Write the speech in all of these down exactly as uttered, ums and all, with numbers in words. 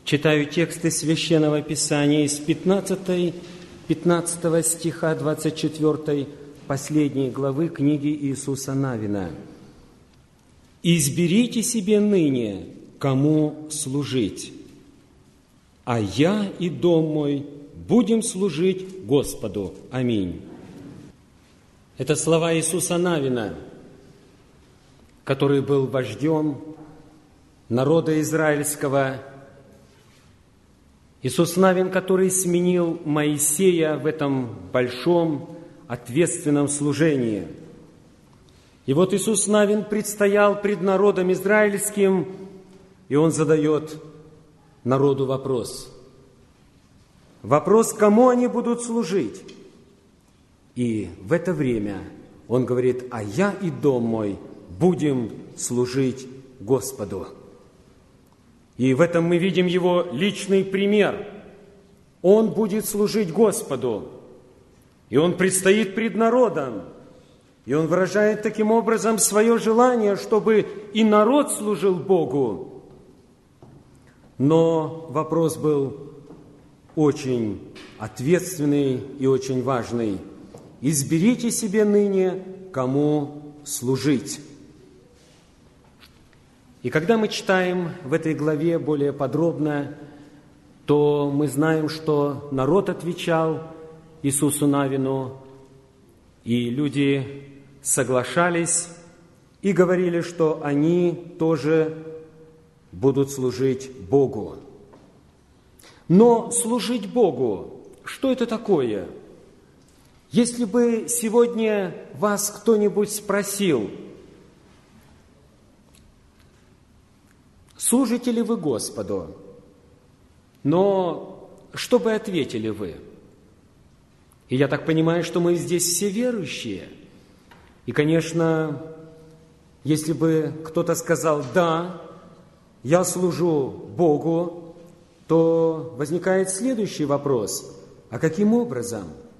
Читаю тексты Священного Писания из пятнадцатой, пятнадцатого стиха двадцать четвёртой последней главы книги Иисуса Навина. «Изберите себе ныне, кому служить, а я и дом мой будем служить Господу. Аминь». Это слова Иисуса Навина, который был вождем народа израильского. Иисус Навин, который сменил Моисея в этом большом ответственном служении. И вот Иисус Навин предстоял пред народом израильским, и он задает народу вопрос. Вопрос, кому они будут служить? И в это время он говорит: «А я и дом мой будем служить Господу». И в этом мы видим его личный пример. Он будет служить Господу, и он предстоит пред народом, и он выражает таким образом свое желание, чтобы и народ служил Богу. Но вопрос был очень ответственный и очень важный. «Изберите себе ныне, кому служить». И когда мы читаем в этой главе более подробно, то мы знаем, что народ отвечал Иисусу Навину, и люди соглашались и говорили, что они тоже будут служить Богу. Но служить Богу, что это такое? Если бы сегодня вас кто-нибудь спросил: служите ли вы Господу? Но что бы ответили вы? И я так понимаю, что мы здесь все верующие. И, конечно, если бы кто-то сказал: да, я служу Богу, то возникает следующий вопрос: а каким образом?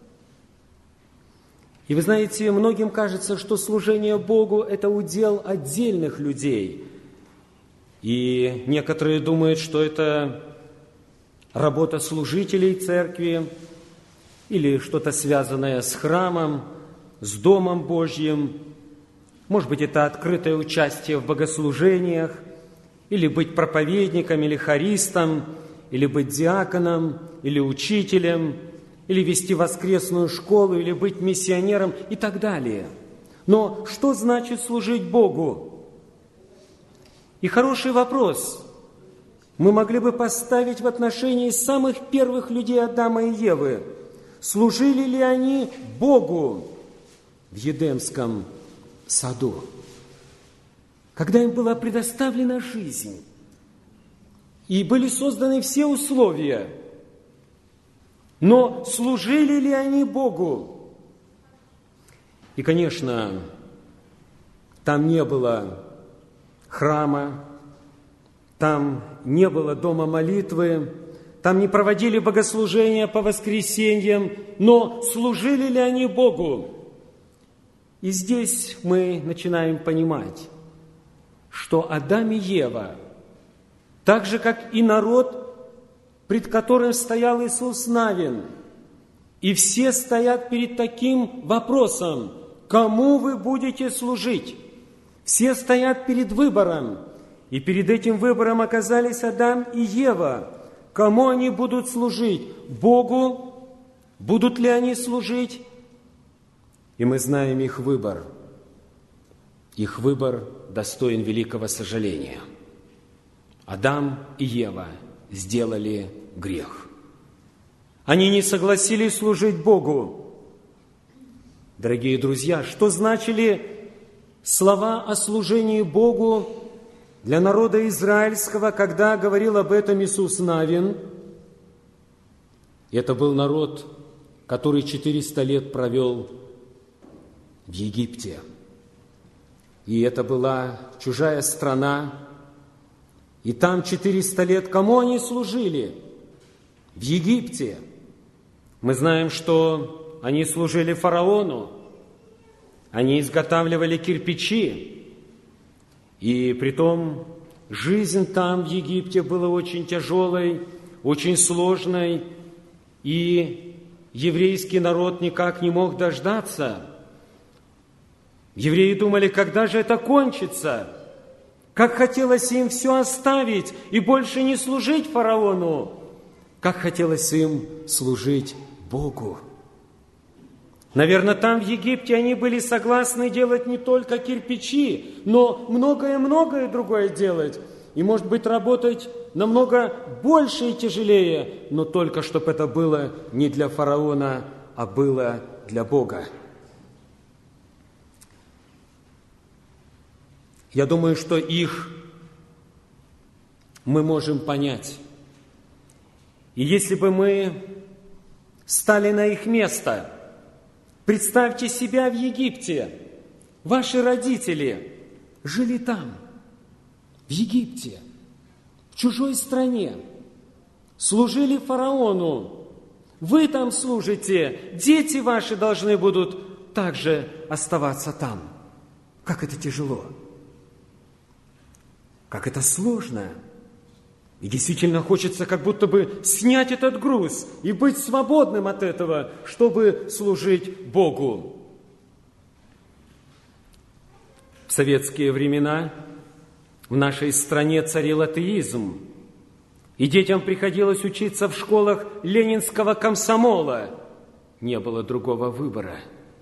И вы знаете, многим кажется, что служение Богу – это удел отдельных людей. И некоторые думают, что это работа служителей церкви или что-то связанное с храмом, с Домом Божьим. Может быть, это открытое участие в богослужениях, или быть проповедником, или хористом, или быть диаконом, или учителем, или вести воскресную школу, или быть миссионером и так далее. Но что значит служить Богу? И хороший вопрос мы могли бы поставить в отношении самых первых людей Адама и Евы. Служили ли они Богу в Едемском саду, когда им была предоставлена жизнь и были созданы все условия? Но служили ли они Богу? И, конечно, там не было храма, там не было дома молитвы, там не проводили богослужения по воскресеньям, но служили ли они Богу? И здесь мы начинаем понимать, что Адам и Ева, так же, как и народ, пред которым стоял Иисус Навин, и все стоят перед таким вопросом: кому вы будете служить? Все стоят перед выбором, и перед этим выбором оказались Адам и Ева. Кому они будут служить? Богу? Будут ли они служить? И мы знаем их выбор. Их выбор достоин великого сожаления. Адам и Ева сделали грех. Они не согласились служить Богу. Дорогие друзья, что значили слова о служении Богу для народа израильского, когда говорил об этом Иисус Навин? Это был народ, который четыреста лет провел в Египте. И это была чужая страна. И там четыреста лет кому они служили? В Египте. Мы знаем, что они служили фараону. Они изготавливали кирпичи. И притом жизнь там, в Египте, была очень тяжелой, очень сложной, и еврейский народ никак не мог дождаться. Евреи думали, когда же это кончится? Как хотелось им все оставить и больше не служить фараону, как хотелось им служить Богу. Наверное, там, в Египте, они были согласны делать не только кирпичи, но многое-многое другое делать. И, может быть, работать намного больше и тяжелее, но только чтобы это было не для фараона, а было для Бога. Я думаю, что их мы можем понять. И если бы мы стали на их место, представьте себя в Египте. Ваши родители жили там, в Египте, в чужой стране, служили фараону. Вы там служите, дети ваши должны будут также оставаться там. Как это тяжело, как это сложно. И действительно хочется как будто бы снять этот груз и быть свободным от этого, чтобы служить Богу. В советские времена в нашей стране царил атеизм, и детям приходилось учиться в школах ленинского комсомола. Не было другого выбора.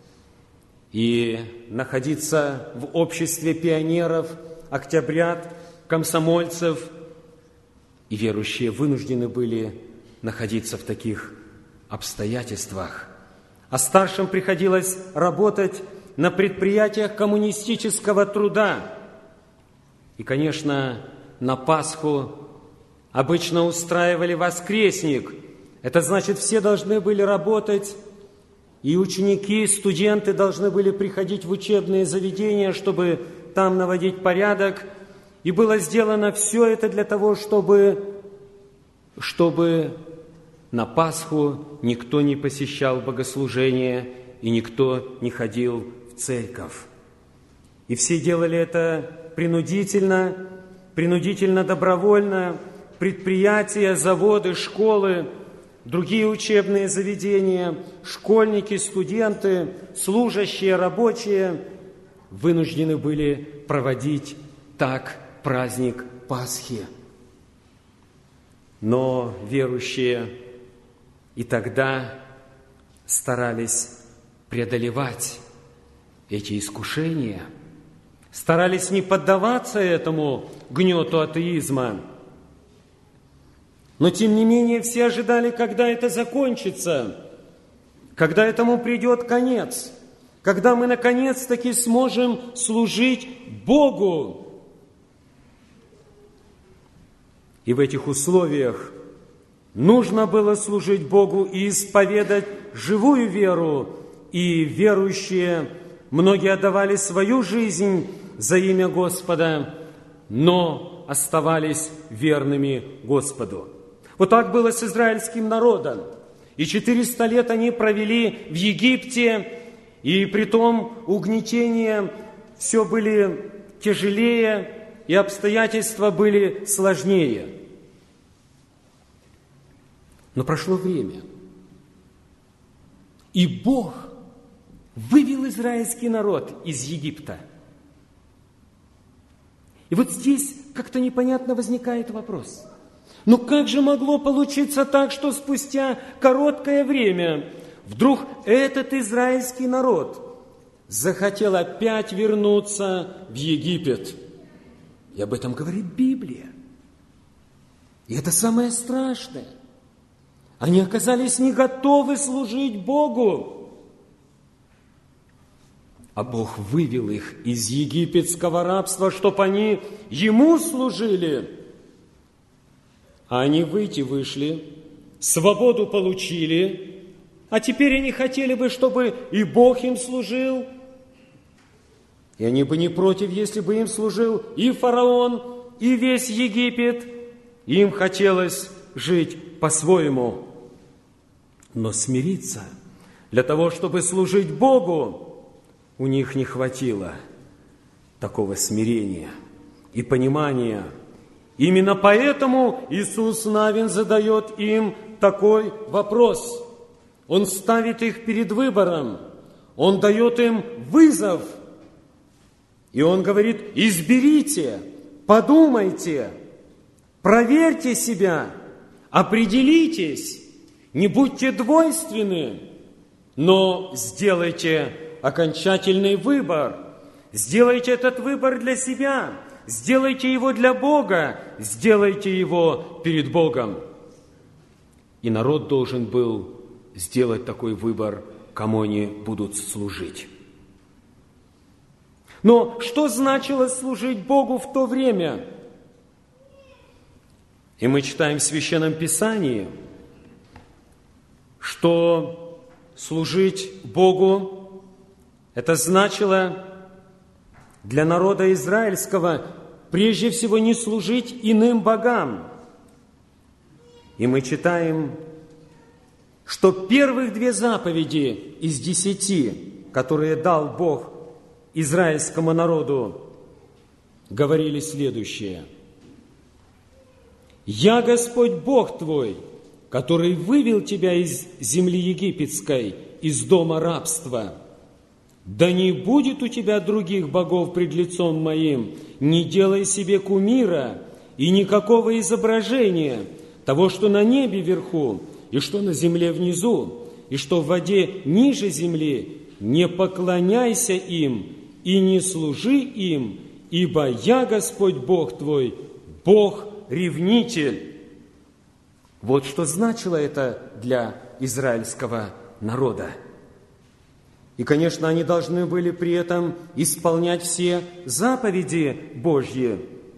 И находиться в обществе пионеров, октябрят, комсомольцев, и верующие вынуждены были находиться в таких обстоятельствах. А старшим приходилось работать на предприятиях коммунистического труда. И, конечно, на Пасху обычно устраивали воскресник. Это значит, все должны были работать, и ученики, студенты должны были приходить в учебные заведения, чтобы там наводить порядок. И было сделано все это для того, чтобы, чтобы на Пасху никто не посещал богослужение и никто не ходил в церковь. И все делали это принудительно, принудительно, добровольно. Предприятия, заводы, школы, другие учебные заведения, школьники, студенты, служащие, рабочие вынуждены были проводить так праздник Пасхи. Но верующие и тогда старались преодолевать эти искушения, старались не поддаваться этому гнету атеизма. Но, тем не менее, все ожидали, когда это закончится, когда этому придет конец, когда мы, наконец-таки, сможем служить Богу. И в этих условиях нужно было служить Богу и исповедать живую веру. И верующие, многие отдавали свою жизнь за имя Господа, но оставались верными Господу. Вот так было с израильским народом. И четыреста лет они провели в Египте, и при том угнетения все были тяжелее, и обстоятельства были сложнее. Но прошло время, и Бог вывел израильский народ из Египта. И вот здесь как-то непонятно возникает вопрос. Ну как же могло получиться так, что спустя короткое время вдруг этот израильский народ захотел опять вернуться в Египет? И об этом говорит Библия. И это самое страшное. Они оказались не готовы служить Богу. А Бог вывел их из египетского рабства, чтобы они Ему служили. А они выйти вышли, свободу получили, а теперь они хотели бы, чтобы и Бог им служил. И они бы не против, если бы им служил и фараон, и весь Египет. Им хотелось жить по-своему. Но смириться для того, чтобы служить Богу, у них не хватило такого смирения и понимания, Именно поэтому Иисус Навин задает им такой вопрос. Он ставит их перед выбором. Он дает им вызов. И Он говорит: изберите, подумайте, проверьте себя, определитесь, не будьте двойственны, но сделайте окончательный выбор. Сделайте этот выбор для себя, сделайте его для Бога, сделайте его перед Богом. И народ должен был сделать такой выбор, кому они будут служить. Но что значило служить Богу в то время? И мы читаем в Священном Писании, что служить Богу – это значило для народа израильского прежде всего не служить иным богам. И мы читаем, что первых две заповеди из десяти, которые дал Бог израильскому народу, говорили следующее: «Я Господь Бог твой, который вывел тебя из земли египетской, из дома рабства. Да не будет у тебя других богов пред лицом моим, не делай себе кумира и никакого изображения того, что на небе вверху, и что на земле внизу, и что в воде ниже земли, не поклоняйся им и не служи им, ибо я Господь Бог твой, Бог-ревнитель». Вот что значило это для израильского народа. И, конечно, они должны были при этом исполнять все заповеди Божьи.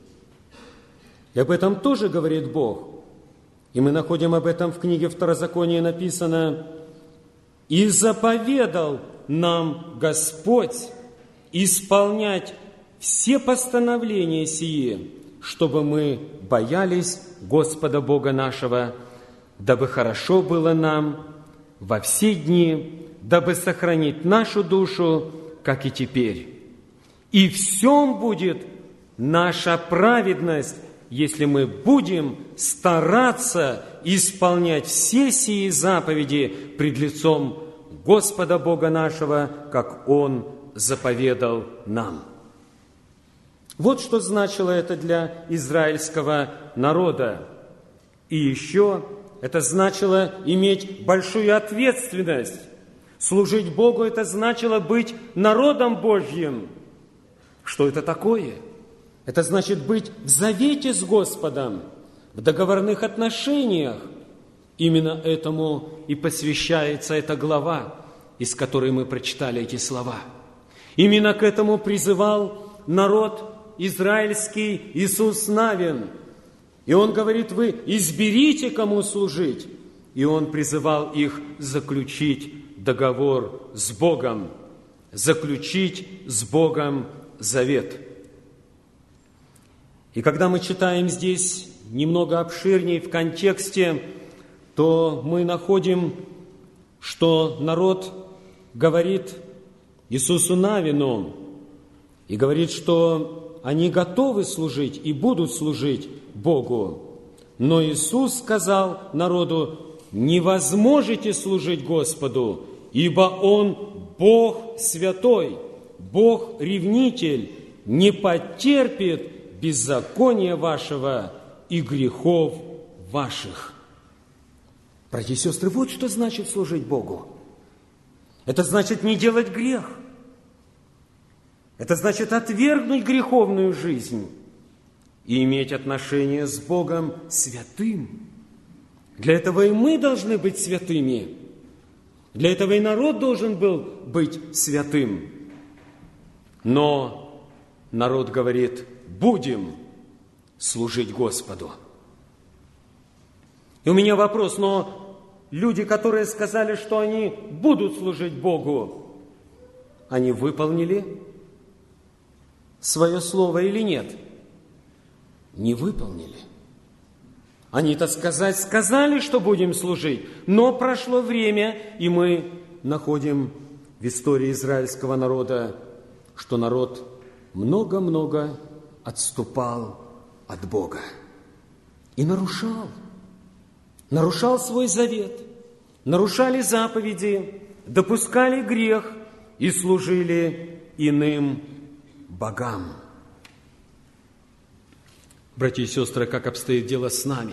И об этом тоже говорит Бог. И мы находим об этом в книге Второзакония написано: «И заповедал нам Господь исполнять все постановления сии, чтобы мы боялись Господа Бога нашего, дабы хорошо было нам во все дни, дабы сохранить нашу душу, как и теперь. И в всем будет наша праведность, если мы будем стараться исполнять все сии заповеди пред лицом Господа Бога нашего, как Он заповедал нам». Вот что значило это для израильского народа. И еще это значило иметь большую ответственность. Служить Богу – это значило быть народом Божьим. Что это такое? Это значит быть в завете с Господом, в договорных отношениях. Именно этому и посвящается эта глава, из которой мы прочитали эти слова. Именно к этому призывал народ израильский Иисус Навин. И он говорит: вы изберите, кому служить. И он призывал их заключить договор с Богом, заключить с Богом завет. И когда мы читаем здесь немного обширнее в контексте, то мы находим, что народ говорит Иисусу Навину и говорит, что они готовы служить и будут служить Богу. Но Иисус сказал народу: не возможете служить Господу, ибо Он Бог святой, Бог-ревнитель, не потерпит беззакония вашего и грехов ваших. Братья и сестры, вот что значит служить Богу. Это значит не делать грех. Это значит отвергнуть греховную жизнь и иметь отношение с Богом святым. Для этого и мы должны быть святыми. Для этого и народ должен был быть святым. Но народ говорит: будем служить Господу. И у меня вопрос: но люди, которые сказали, что они будут служить Богу, они выполнили свое слово или нет? Не выполнили. Они, так сказать, сказали, что будем служить, но прошло время, и мы находим в истории израильского народа, что народ много-много отступал от Бога. и нарушал. Нарушал свой завет, нарушали заповеди, допускали грех и служили иным богам. Братья и сестры, как обстоит дело с нами?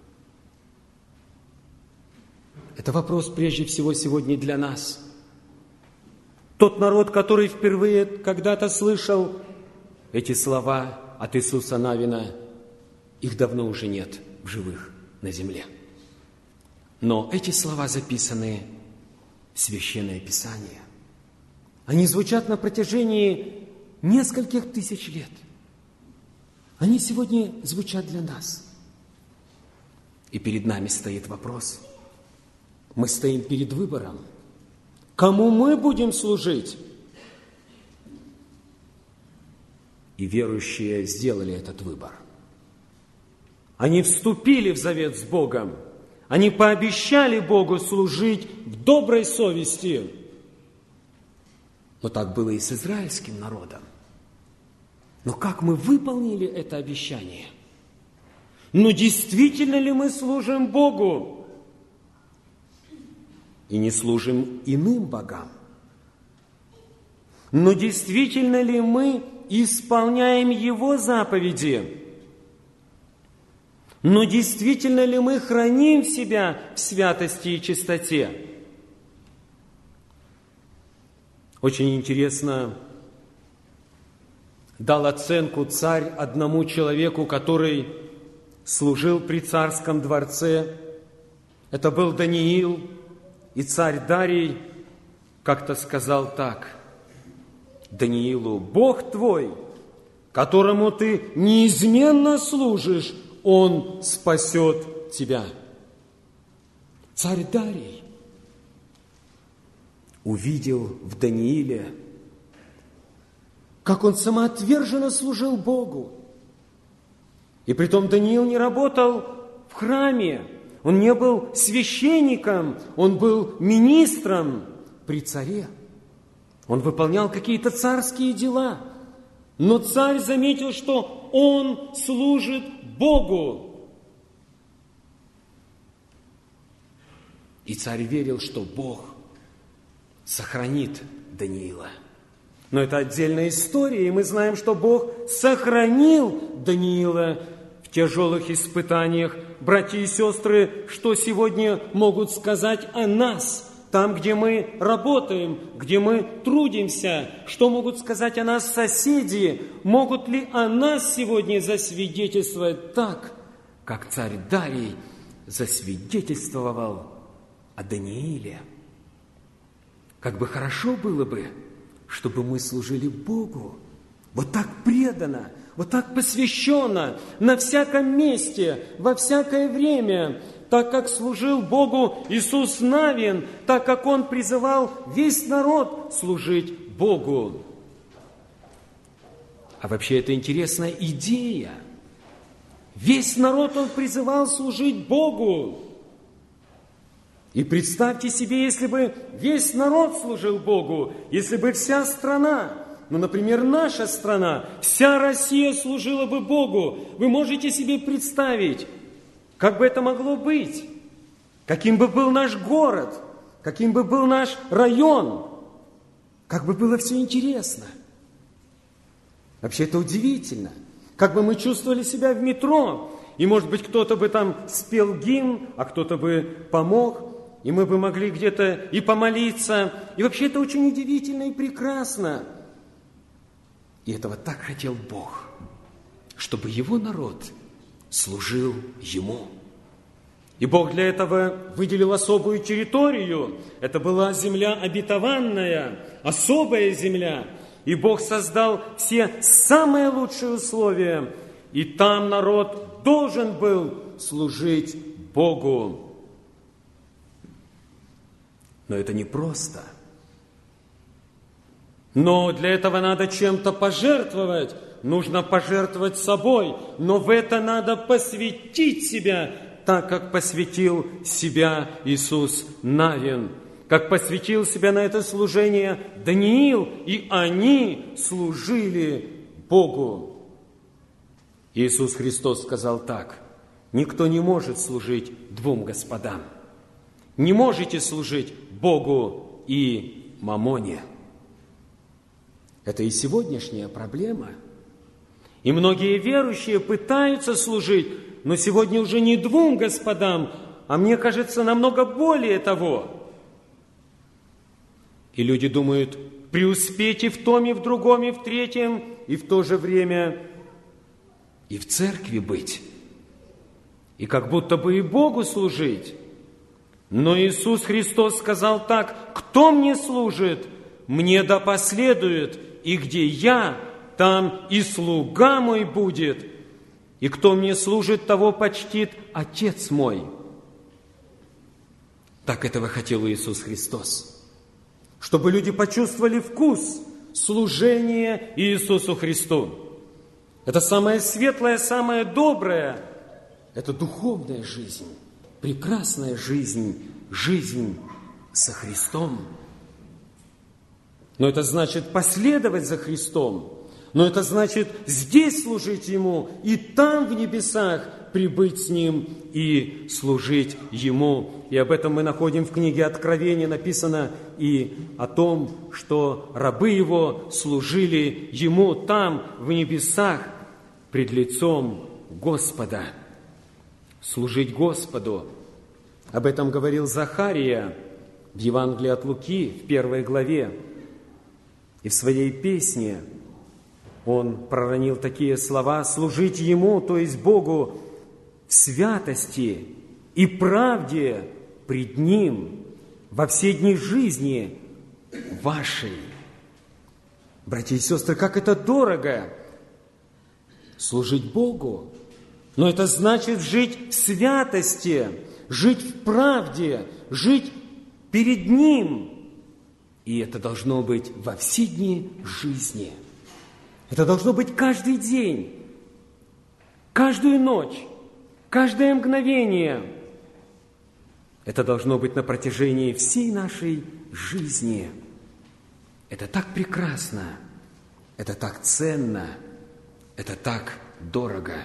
Это вопрос прежде всего сегодня для нас. Тот народ, который впервые когда-то слышал эти слова от Иисуса Навина, их давно уже нет в живых на земле. Но эти слова записаны в Священное Писание. Они звучат на протяжении нескольких тысяч лет. Они сегодня звучат для нас. И перед нами стоит вопрос. Мы стоим перед выбором. Кому мы будем служить? И верующие сделали этот выбор. Они вступили в завет с Богом. Они пообещали Богу служить в доброй совести. Но так было и с израильским народом. Но как мы выполнили это обещание? Но действительно ли мы служим Богу? И не служим иным богам? Но действительно ли мы исполняем Его заповеди? Но действительно ли мы храним себя в святости и чистоте? Очень интересно, дал оценку царь одному человеку, который служил при царском дворце. Это был Даниил, и царь Дарий как-то сказал так Даниилу: «Бог твой, которому ты неизменно служишь, Он спасет тебя». Царь Дарий увидел в Данииле, как он самоотверженно служил Богу. И притом Даниил не работал в храме, он не был священником, он был министром при царе. Он выполнял какие-то царские дела. Но царь заметил, что он служит Богу. И царь верил, что Бог сохранит Даниила. Но это отдельная история, и мы знаем, что Бог сохранил Даниила в тяжелых испытаниях. Братья и сестры, что сегодня могут сказать о нас, там, где мы работаем, где мы трудимся? Что могут сказать о нас соседи? Могут ли о нас сегодня засвидетельствовать так, как царь Дарий засвидетельствовал о Данииле? Как бы хорошо было бы, чтобы мы служили Богу вот так преданно, вот так посвященно, на всяком месте, во всякое время, так как служил Богу Иисус Навин, так как Он призывал весь народ служить Богу. А вообще это интересная идея. Весь народ Он призывал служить Богу. И представьте себе, если бы весь народ служил Богу, если бы вся страна, ну, например, наша страна, вся Россия служила бы Богу. Вы можете себе представить, как бы это могло быть? Каким бы был наш город? Каким бы был наш район? Как бы было все интересно? Вообще это удивительно. Как бы мы чувствовали себя в метро, и, может быть, кто-то бы там спел гимн, а кто-то бы помог, и мы бы могли где-то и помолиться. И вообще это очень удивительно и прекрасно. И этого так хотел Бог, чтобы Его народ служил Ему. И Бог для этого выделил особую территорию. Это была земля обетованная, особая земля. И Бог создал все самые лучшие условия. И там народ должен был служить Богу. Но это не просто. Но для этого надо чем-то пожертвовать. Нужно пожертвовать собой. Но в это надо посвятить себя, так как посвятил себя Иисус Навин. Как посвятил себя на это служение Даниил, и они служили Богу. Иисус Христос сказал так: Никто не может служить двум господам. Не можете служить Богу и мамоне. Это и сегодняшняя проблема. И многие верующие пытаются служить, но сегодня уже не двум господам, а мне кажется, намного более того. И люди думают преуспеть и в том, и в другом, и в третьем, и в то же время и в церкви быть. И как будто бы и Богу служить. Но Иисус Христос сказал так: «Кто мне служит, мне да последует, и где я, там и слуга мой будет, и кто мне служит, того почтит Отец мой». Так этого хотел Иисус Христос. Чтобы люди почувствовали вкус служения Иисусу Христу. Это самое светлое, самое доброе. Это духовная жизнь, прекрасная жизнь, жизнь со Христом. Но это значит последовать за Христом. Но это значит здесь служить Ему, и там, в небесах, прибыть с Ним и служить Ему. И об этом мы находим в книге Откровения, написано и о том, что рабы Его служили Ему там, в небесах, пред лицом Господа. Служить Господу. Об этом говорил Захария в Евангелии от Луки, в первой главе. И в своей песне он проронил такие слова: «Служить Ему, то есть Богу, в святости и правде пред Ним во все дни жизни вашей». Братья и сестры, как это дорого служить Богу! Но это значит жить в святости, жить в правде, жить перед Ним. И это должно быть во все дни жизни. Это должно быть каждый день, каждую ночь, каждое мгновение. Это должно быть на протяжении всей нашей жизни. Это так прекрасно, это так ценно, это так дорого.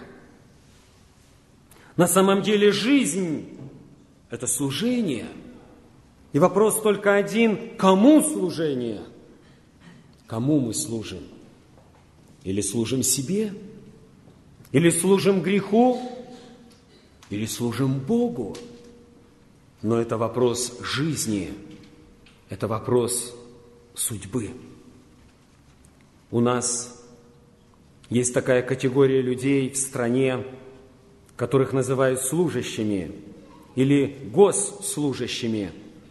На самом деле жизнь – это служение. И вопрос только один – кому служение? Кому мы служим? Или служим себе? Или служим греху? Или служим Богу? Но это вопрос жизни, это вопрос судьбы. У нас есть такая категория людей в стране, которых называют служащими или госслужащими.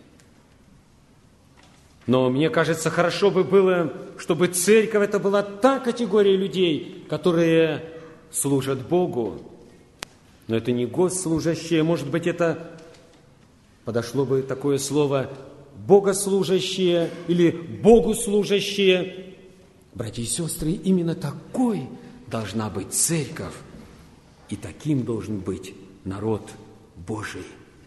Но мне кажется, хорошо бы было, чтобы церковь это была та категория людей, которые служат Богу. Но это не госслужащие, может быть, это подошло бы такое слово богослужащие или богуслужащие. Братья и сестры, именно такой должна быть церковь, и таким должен быть народ Божий.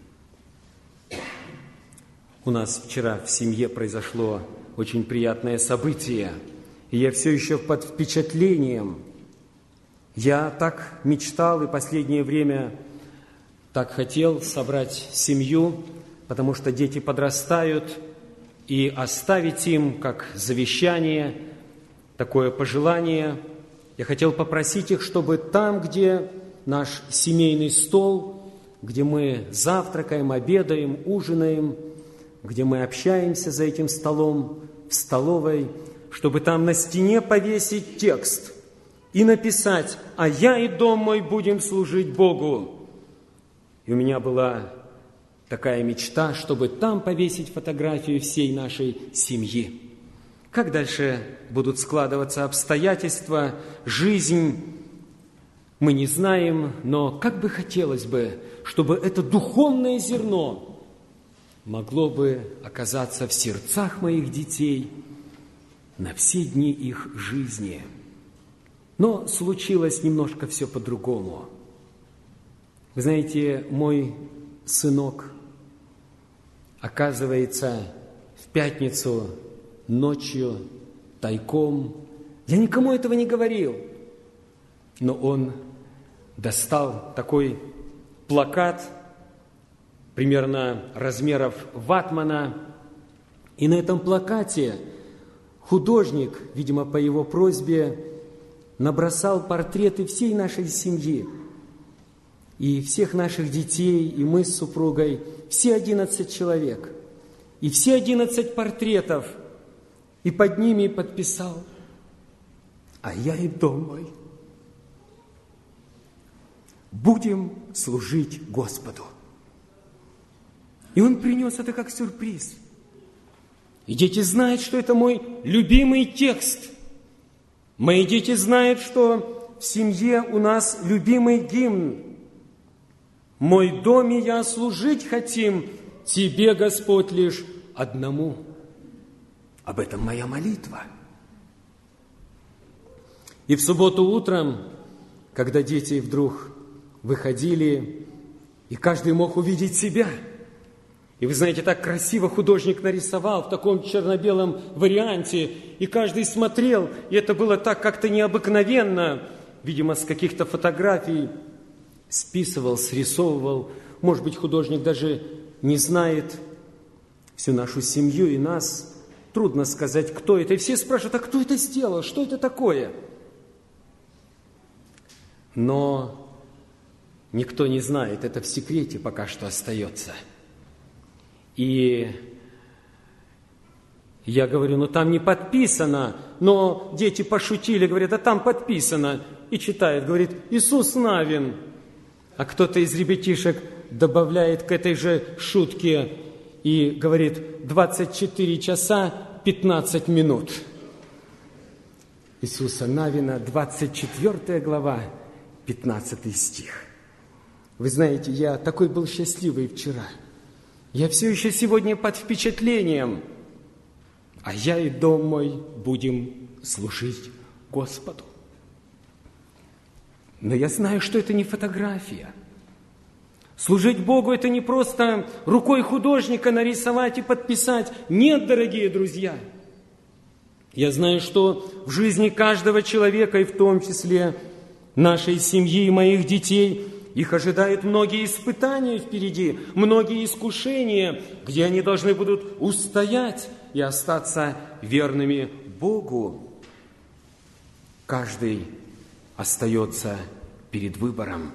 У нас вчера в семье произошло очень приятное событие, и я все еще под впечатлением. Я так мечтал и последнее время так хотел собрать семью, потому что дети подрастают, и оставить им как завещание, такое пожелание. Я хотел попросить их, чтобы там, где наш семейный стол, где мы завтракаем, обедаем, ужинаем, где мы общаемся за этим столом, в столовой, чтобы там на стене повесить текст и написать: «А я и дом мой будем служить Богу». И у меня была такая мечта, чтобы там повесить фотографию всей нашей семьи. Как дальше будут складываться обстоятельства, жизнь, мы не знаем, но как бы хотелось бы, чтобы это духовное зерно могло бы оказаться в сердцах моих детей на все дни их жизни. Но случилось немножко все по-другому. Вы знаете, мой сынок, оказывается, в пятницу ночью тайком, я никому этого не говорил, но он достал такой плакат примерно размеров ватмана. И на этом плакате художник, видимо, по его просьбе, набросал портреты всей нашей семьи. И всех наших детей, и мы с супругой, все одиннадцать человек. И все одиннадцать портретов. И под ними подписал: «А я и дом мой будем служить Господу». И он принес это как сюрприз. И дети знают, что это мой любимый текст. Мои дети знают, что в семье у нас любимый гимн: «Мой дом и я служить хотим Тебе, Господь, лишь одному». Об этом моя молитва. И в субботу утром, когда дети вдруг выходили, и каждый мог увидеть себя, и вы знаете, так красиво художник нарисовал в таком черно-белом варианте, и каждый смотрел, и это было так как-то необыкновенно, видимо, с каких-то фотографий списывал, срисовывал. Может быть, художник даже не знает всю нашу семью и нас. Трудно сказать, кто это. И все спрашивают: а кто это сделал? Что это такое? Но никто не знает. Это в секрете пока что остается. И я говорю: ну там не подписано. Но дети пошутили, говорят: а там подписано. И читает, говорит: Иисус Навин. А кто-то из ребятишек добавляет к этой же шутке и говорит: двадцать четыре часа пятнадцать минут. Иисуса Навина, двадцать четвёртая глава, пятнадцатый стих. Вы знаете, я такой был счастливый вчера. Я все еще сегодня под впечатлением. А я и дом мой будем служить Господу. Но я знаю, что это не фотография. Служить Богу – это не просто рукой художника нарисовать и подписать. Нет, дорогие друзья. Я знаю, что в жизни каждого человека, и в том числе нашей семьи и моих детей, их ожидают многие испытания впереди, многие искушения, где они должны будут устоять и остаться верными Богу. Каждый остается перед выбором.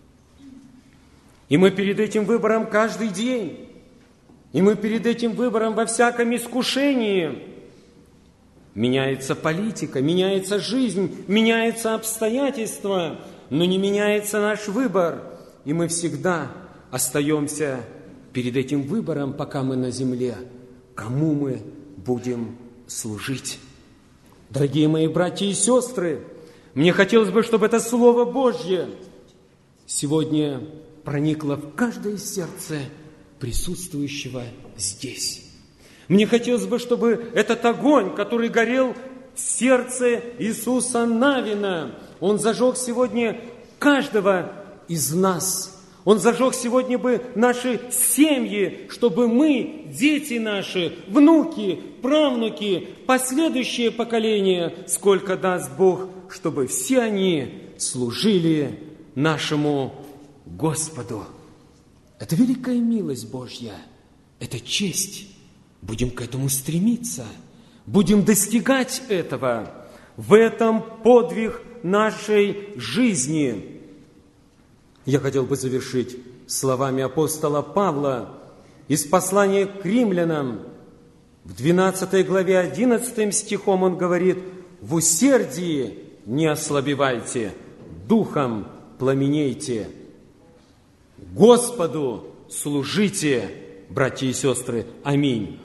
И мы перед этим выбором каждый день. И мы перед этим выбором во всяком искушении. Меняется политика, меняется жизнь, меняются обстоятельства, но не меняется наш выбор. И мы всегда остаемся перед этим выбором, пока мы на земле, кому мы будем служить. Дорогие мои братья и сестры, мне хотелось бы, чтобы это Слово Божье сегодня проникло в каждое сердце присутствующего здесь. Мне хотелось бы, чтобы этот огонь, который горел в сердце Иисуса Навина, он зажег сегодня каждого из нас. Он зажег сегодня бы наши семьи, чтобы мы, дети наши, внуки, правнуки, последующие поколения, сколько даст Бог, чтобы все они служили нашему Господу. Это великая милость Божья, это честь. Будем к этому стремиться, будем достигать этого. В этом подвиг нашей жизни. Я хотел бы завершить словами апостола Павла из послания к римлянам. В двенадцатой главе одиннадцатым стихом он говорит: «В усердии не ослабевайте, духом пламенейте, Господу служите, братья и сестры». Аминь.